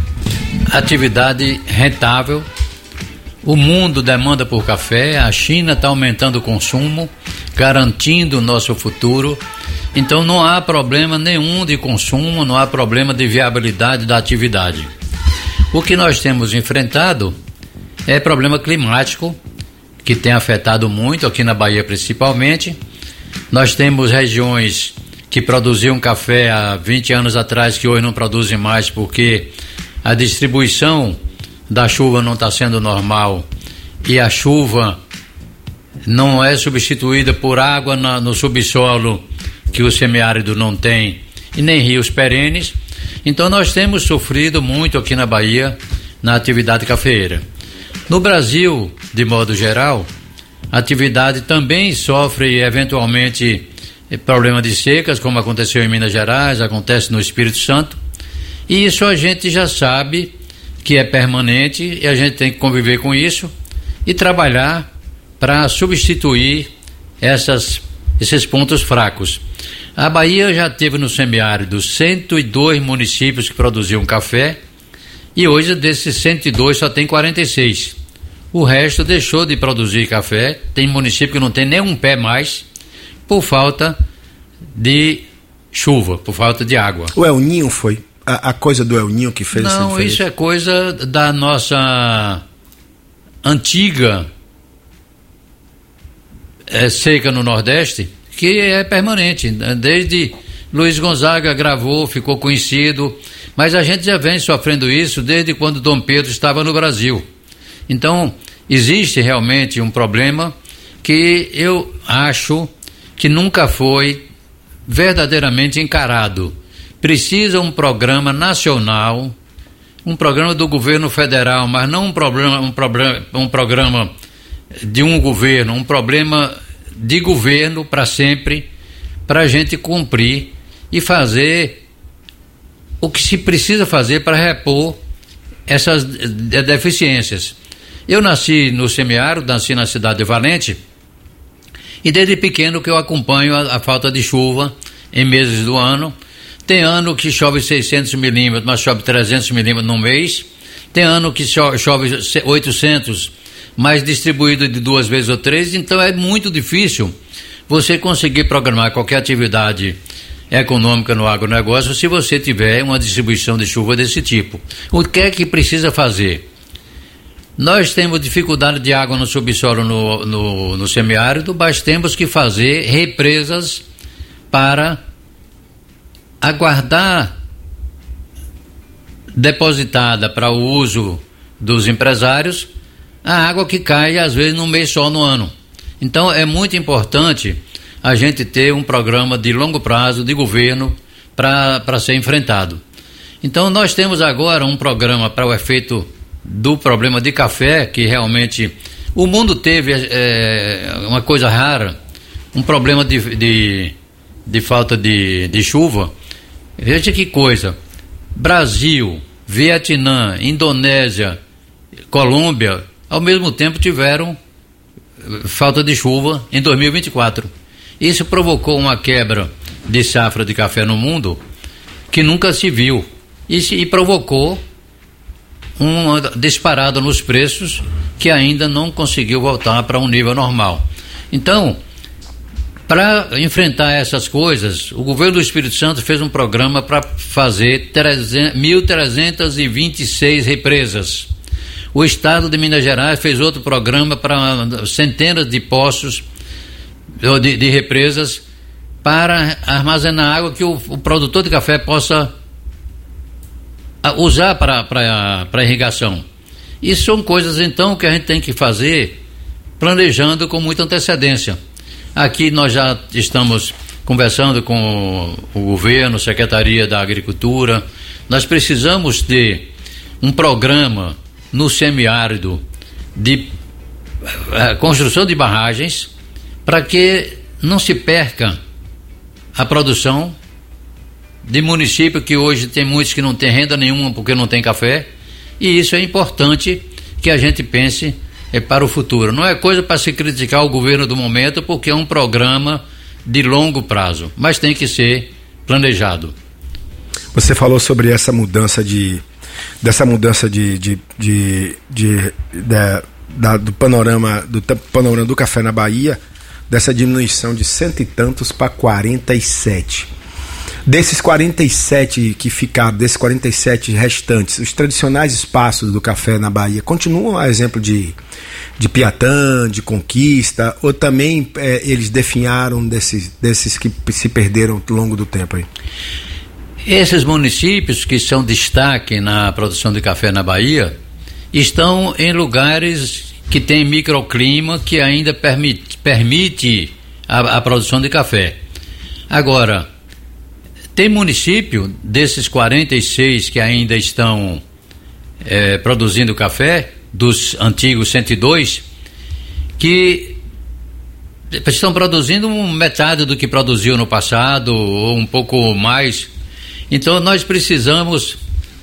atividade rentável. O mundo demanda por café, a China está aumentando o consumo, garantindo o nosso futuro. Então não há problema nenhum de consumo, não há problema de viabilidade da atividade. O que nós temos enfrentado é problema climático, que tem afetado muito, aqui na Bahia principalmente. Nós temos regiões que produziam café há 20 anos atrás, que hoje não produzem mais, porque a distribuição da chuva não está sendo normal e a chuva não é substituída por água no subsolo, que o semiárido não tem, e nem rios perenes. Então nós temos sofrido muito aqui na Bahia na atividade cafeeira. No Brasil, de modo geral, a atividade também sofre eventualmente problema de secas, como aconteceu em Minas Gerais, acontece no Espírito Santo, e isso a gente já sabe que é permanente e a gente tem que conviver com isso e trabalhar para substituir esses pontos fracos. A Bahia já teve no semiárido 102 municípios que produziam café e hoje desses 102 só tem 46. O resto deixou de produzir café, tem município que não tem nem um pé mais por falta de chuva, por falta de água. O El Ninho foi a coisa do El Ninho que fez essa diferença? Não, isso é coisa da nossa antiga seca no Nordeste, que é permanente, desde Luiz Gonzaga gravou, ficou conhecido, mas a gente já vem sofrendo isso desde quando Dom Pedro estava no Brasil. Então, existe realmente um problema que eu acho que nunca foi verdadeiramente encarado. Precisa um programa nacional, um programa do governo federal, mas não um programa de um governo, um problema de governo para sempre, para a gente cumprir e fazer o que se precisa fazer para repor essas deficiências. Eu nasci no semiárido, nasci na cidade de Valente, e desde pequeno que eu acompanho a falta de chuva em meses do ano. Tem ano que chove 600 milímetros, mas chove 300 milímetros no mês. Tem ano que chove 800, mas distribuído de 2 vezes ou 3. Então é muito difícil você conseguir programar qualquer atividade econômica no agronegócio se você tiver uma distribuição de chuva desse tipo. O que é que precisa fazer? Nós temos dificuldade de água no subsolo no semiárido, mas temos que fazer represas para aguardar depositada para o uso dos empresários a água que cai às vezes num mês só no ano. Então é muito importante a gente ter um programa de longo prazo de governo para ser enfrentado. Então nós temos agora um programa para o efeito do problema de café, que realmente o mundo teve uma coisa rara, um problema de falta de chuva. Veja que coisa, Brasil, Vietnã, Indonésia, Colômbia, ao mesmo tempo tiveram falta de chuva em 2024. Isso provocou uma quebra de safra de café no mundo que nunca se viu e provocou uma disparada nos preços que ainda não conseguiu voltar para um nível normal. Então, para enfrentar essas coisas, o governo do Espírito Santo fez um programa para fazer 1.326 represas. O estado de Minas Gerais fez outro programa para centenas de poços de represas para armazenar água que o produtor de café possa usar para irrigação. Isso são coisas então que a gente tem que fazer planejando com muita antecedência. Aqui nós já estamos conversando com o governo, Secretaria da Agricultura. Nós precisamos ter um programa no semiárido de construção de barragens para que não se perca a produção de município, que hoje tem muitos que não tem renda nenhuma porque não tem café, e isso é importante que a gente pense para o futuro. Não é coisa para se criticar o governo do momento, porque é um programa de longo prazo, mas tem que ser planejado. Você falou sobre essa mudança do panorama do café na Bahia, dessa diminuição de 100 e tantos para 47. Desses 47 que ficaram, desses 47 restantes, os tradicionais espaços do café na Bahia continuam a exemplo de Piatã, de Conquista, ou também eles definharam desses que se perderam ao longo do tempo aí? Esses municípios que são destaque na produção de café na Bahia estão em lugares que tem microclima que ainda permite a produção de café. Agora, tem município desses 46 que ainda estão produzindo café, dos antigos 102, que estão produzindo metade do que produziu no passado, ou um pouco mais. Então nós precisamos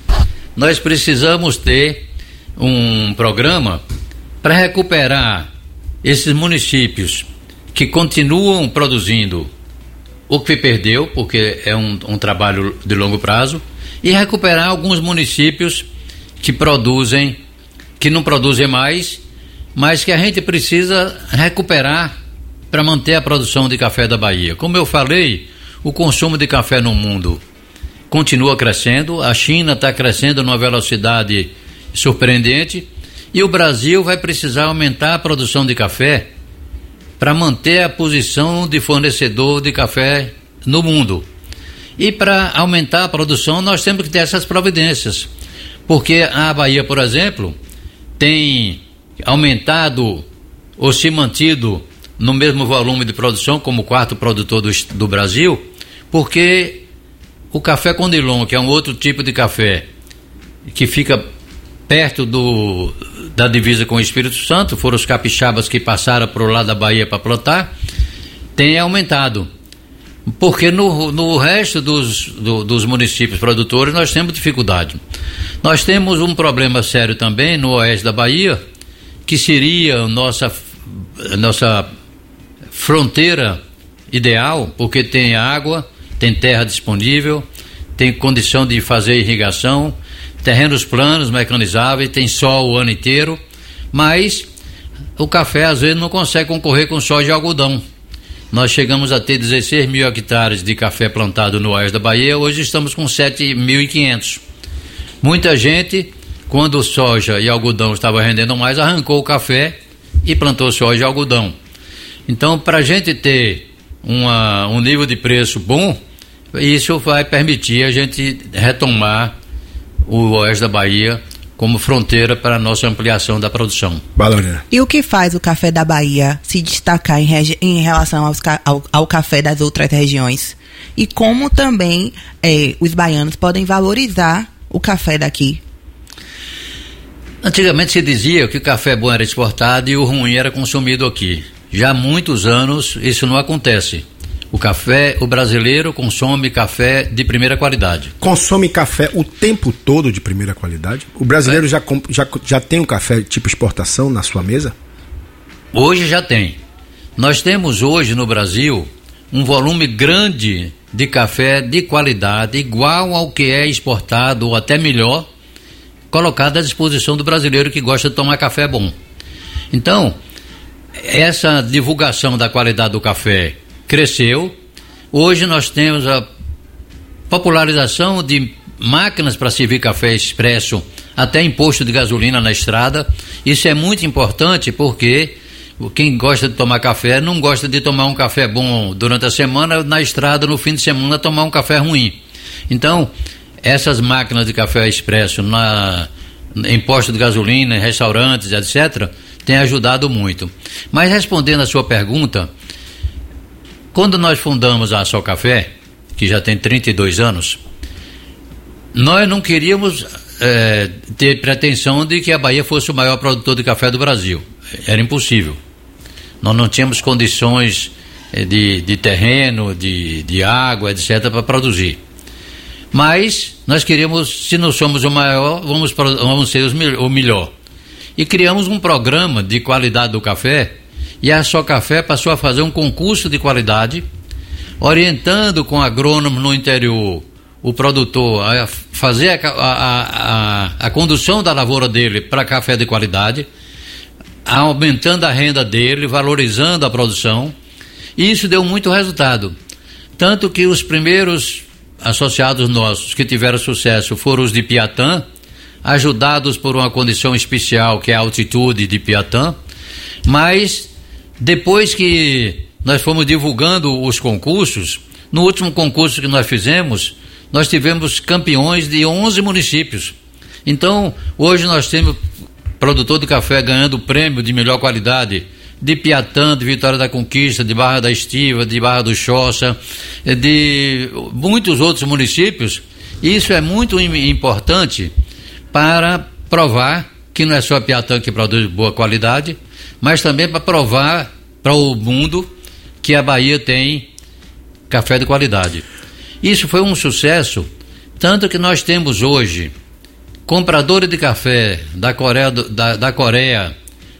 ter um programa para recuperar esses municípios que continuam produzindo o que perdeu, porque é um trabalho de longo prazo, e recuperar alguns municípios que não produzem mais, mas que a gente precisa recuperar para manter a produção de café da Bahia. Como eu falei, o consumo de café no mundo continua crescendo, a China está crescendo numa velocidade surpreendente, e o Brasil vai precisar aumentar a produção de café para manter a posição de fornecedor de café no mundo. E para aumentar a produção nós temos que ter essas providências, porque a Bahia, por exemplo, tem aumentado ou se mantido no mesmo volume de produção como o quarto produtor do Brasil, porque o café Conilon, que é um outro tipo de café que fica perto da divisa com o Espírito Santo, foram os capixabas que passaram para o lado da Bahia para plantar, tem aumentado. Porque no resto dos municípios produtores nós temos dificuldade. Nós temos um problema sério também no oeste da Bahia, que seria a nossa fronteira ideal, porque tem água, tem terra disponível, tem condição de fazer irrigação, terrenos planos, mecanizáveis, tem sol o ano inteiro, mas o café às vezes não consegue concorrer com soja e algodão. Nós chegamos a ter 16 mil hectares de café plantado no oeste da Bahia, hoje estamos com 7.500. Muita gente, quando soja e algodão estavam rendendo mais, arrancou o café e plantou soja e algodão. Então, para a gente ter um nível de preço bom, isso vai permitir a gente retomar o oeste da Bahia como fronteira para a nossa ampliação da produção. Valeu. E o que faz o café da Bahia se destacar em relação ao café das outras regiões? E como também os baianos podem valorizar o café daqui? Antigamente se dizia que o café bom era exportado e o ruim era consumido aqui. Já há muitos anos isso não acontece. O brasileiro consome café de primeira qualidade. Consome café o tempo todo de primeira qualidade? O brasileiro já tem um café tipo exportação na sua mesa? Hoje já tem. Nós temos hoje no Brasil um volume grande de café de qualidade, igual ao que é exportado ou até melhor, colocado à disposição do brasileiro que gosta de tomar café bom. Então, essa divulgação da qualidade do café cresceu. Hoje nós temos a popularização de máquinas para servir café expresso até em posto de gasolina na estrada. Isso é muito importante porque quem gosta de tomar café não gosta de tomar um café bom durante a semana, na estrada no fim de semana tomar um café ruim. Então, essas máquinas de café expresso em posto de gasolina, em restaurantes, etc., têm ajudado muito. Mas respondendo a sua pergunta, quando nós fundamos a Só Café, que já tem 32 anos, nós não queríamos ter pretensão de que a Bahia fosse o maior produtor de café do Brasil. Era impossível. Nós não tínhamos condições de terreno, de água, etc., para produzir. Mas nós queríamos, se não somos o maior, vamos ser o melhor. E criamos um programa de qualidade do café, e a Só Café passou a fazer um concurso de qualidade, orientando com agrônomos no interior o produtor a fazer a condução da lavoura dele para café de qualidade, aumentando a renda dele, valorizando a produção, e isso deu muito resultado. Tanto que os primeiros associados nossos que tiveram sucesso foram os de Piatã, ajudados por uma condição especial que é a altitude de Piatã, mas depois que nós fomos divulgando os concursos, no último concurso que nós fizemos, nós tivemos campeões de 11 municípios. Então, hoje nós temos produtor de café ganhando o prêmio de melhor qualidade de Piatã, de Vitória da Conquista, de Barra da Estiva, de Barra do Choça, de muitos outros municípios. Isso é muito importante para provar que não é só Piatã que produz boa qualidade, mas também para provar para o mundo que a Bahia tem café de qualidade. Isso foi um sucesso, tanto que nós temos hoje compradores de café da Coreia,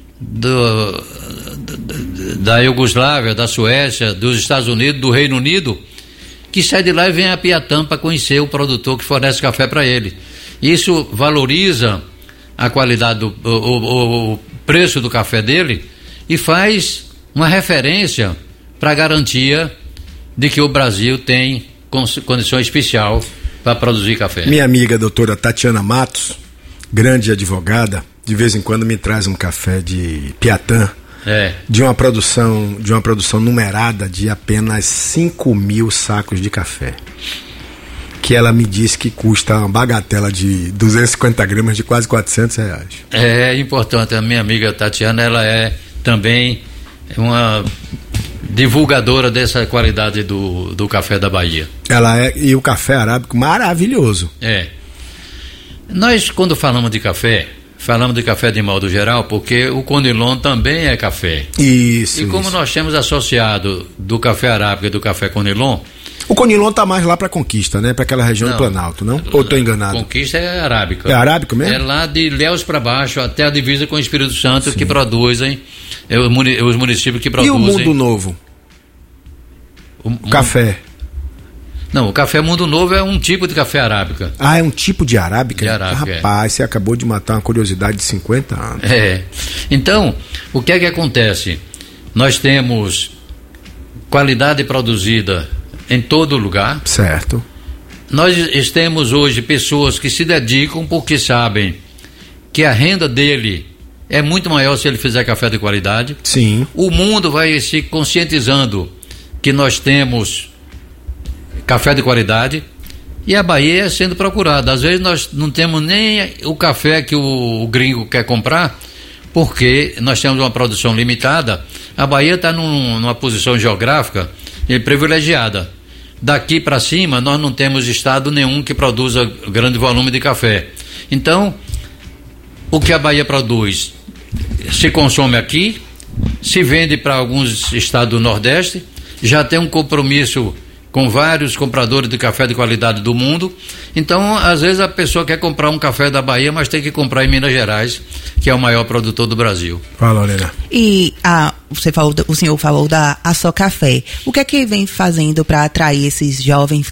da Iugoslávia, da Suécia, dos Estados Unidos, do Reino Unido, que sai de lá e vem a Piatã para conhecer o produtor que fornece café para ele. Isso valoriza a qualidade, o preço do café dele, e faz uma referência para a garantia de que o Brasil tem condição especial para produzir café. Minha amiga doutora Tatiana Matos, grande advogada, de vez em quando me traz um café de Piatã, de uma produção numerada de apenas 5.000 sacos de café, que ela me disse que custa uma bagatela de 250 gramas de quase R$400. É importante, a minha amiga Tatiana, ela é também uma divulgadora dessa qualidade do café da Bahia. E o café arábico maravilhoso. Nós, quando falamos de café de modo geral, porque o Conilon também é café. Isso. E como nós temos associado do café arábico e do café Conilon. O Conilon tá mais lá pra Conquista, né? Pra aquela região do Planalto, não? Ou tô enganado? Conquista é arábica. É arábico mesmo? É lá de Ilhéus pra baixo, até a divisa com o Espírito Santo. Sim. Que produzem, os municípios que produzem. E o Mundo Novo? O café? Não, o café Mundo Novo é um tipo de café arábica. Ah, é um tipo de arábica? De arábica, rapaz, você acabou de matar uma curiosidade de 50 anos. Então, o que é que acontece? Nós temos qualidade produzida em todo lugar. Certo. Nós temos hoje pessoas que se dedicam porque sabem que a renda dele é muito maior se ele fizer café de qualidade. Sim. O mundo vai se conscientizando que nós temos café de qualidade e a Bahia é sendo procurada. Às vezes nós não temos nem o café que o gringo quer comprar, porque nós temos uma produção limitada. A Bahia está numa posição geográfica privilegiada. Daqui para cima nós não temos estado nenhum que produza grande volume de café. Então, o que a Bahia produz se consome aqui, se vende para alguns estados do Nordeste, já tem um compromisso com vários compradores de café de qualidade do mundo. Então, às vezes a pessoa quer comprar um café da Bahia, mas tem que comprar em Minas Gerais, que é o maior produtor do Brasil. Fala, Lorena. E o senhor falou da Só Café. O que é que vem fazendo para atrair esses jovens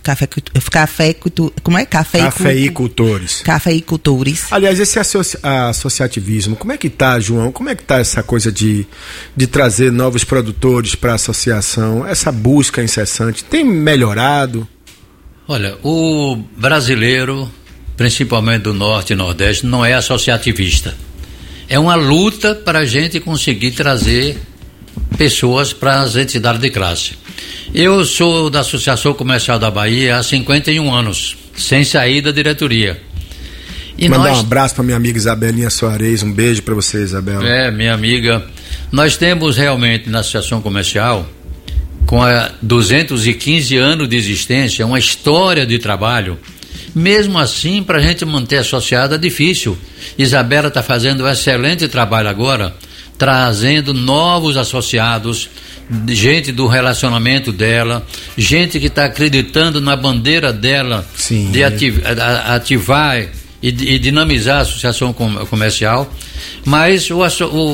cafeicultores? Cafeicultores. Aliás, esse associativismo, como é que tá, João? Como é que tá essa coisa de trazer novos produtores para a associação? Essa busca incessante tem melhorado? Olha, o brasileiro, principalmente do Norte e Nordeste, não é associativista. É uma luta para a gente conseguir trazer pessoas para as entidades de classe. Eu sou da Associação Comercial da Bahia há 51 anos, sem sair da diretoria. Mandar um abraço para minha amiga Isabelinha Soares, um beijo para você, Isabela. Minha amiga. Nós temos realmente na Associação Comercial, com 215 anos de existência, uma história de trabalho. Mesmo assim, para a gente manter associado é difícil. Isabela está fazendo um excelente trabalho agora, trazendo novos associados, gente do relacionamento dela, gente que está acreditando na bandeira dela. Sim. De ativar e dinamizar a associação comercial. Mas o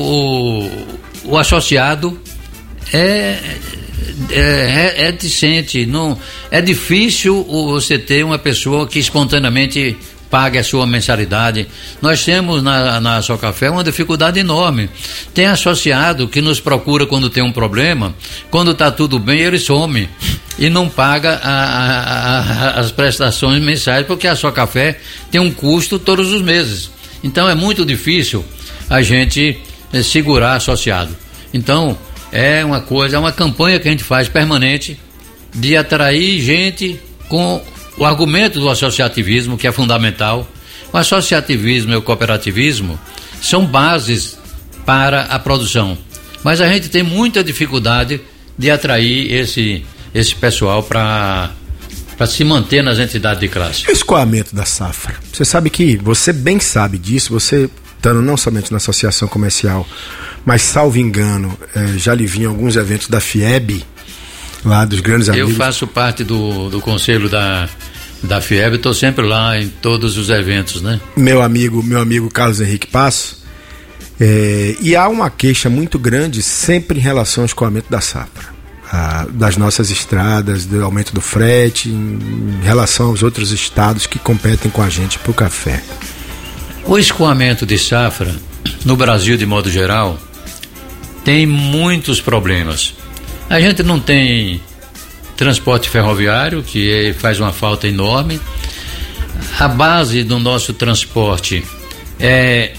associado é reticente, não é difícil você ter uma pessoa que espontaneamente pague a sua mensalidade. Nós temos na Só Café uma dificuldade enorme. Tem associado que nos procura quando tem um problema, quando está tudo bem ele some e não paga as prestações mensais, porque a Só Café tem um custo todos os meses. Então é muito difícil a gente segurar associado. Então é uma campanha que a gente faz permanente de atrair gente com o argumento do associativismo, que é fundamental. O associativismo e o cooperativismo são bases para a produção, mas a gente tem muita dificuldade de atrair esse pessoal para se manter nas entidades de classe. O escoamento da safra, você sabe que, você bem sabe disso, você estando não somente na associação comercial, mas salvo engano, já lhe vi em alguns eventos da FIEB, lá dos grandes amigos. Eu faço parte do conselho da FIEB, estou sempre lá em todos os eventos, né? Meu amigo Carlos Henrique Passo, e há uma queixa muito grande sempre em relação ao escoamento da safra, das nossas estradas, do aumento do frete, em relação aos outros estados que competem com a gente para o café. O escoamento de safra, no Brasil de modo geral, tem muitos problemas. A gente não tem transporte ferroviário, que faz uma falta enorme. A base do nosso transporte é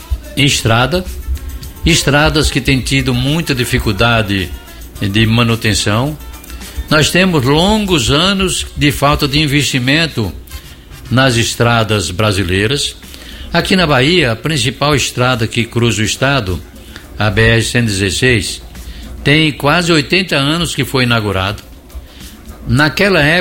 estradas que têm tido muita dificuldade de manutenção. Nós temos longos anos de falta de investimento nas estradas brasileiras. Aqui na Bahia, a principal estrada que cruza o estado, a BR-116, tem quase 80 anos que foi inaugurado. Naquela época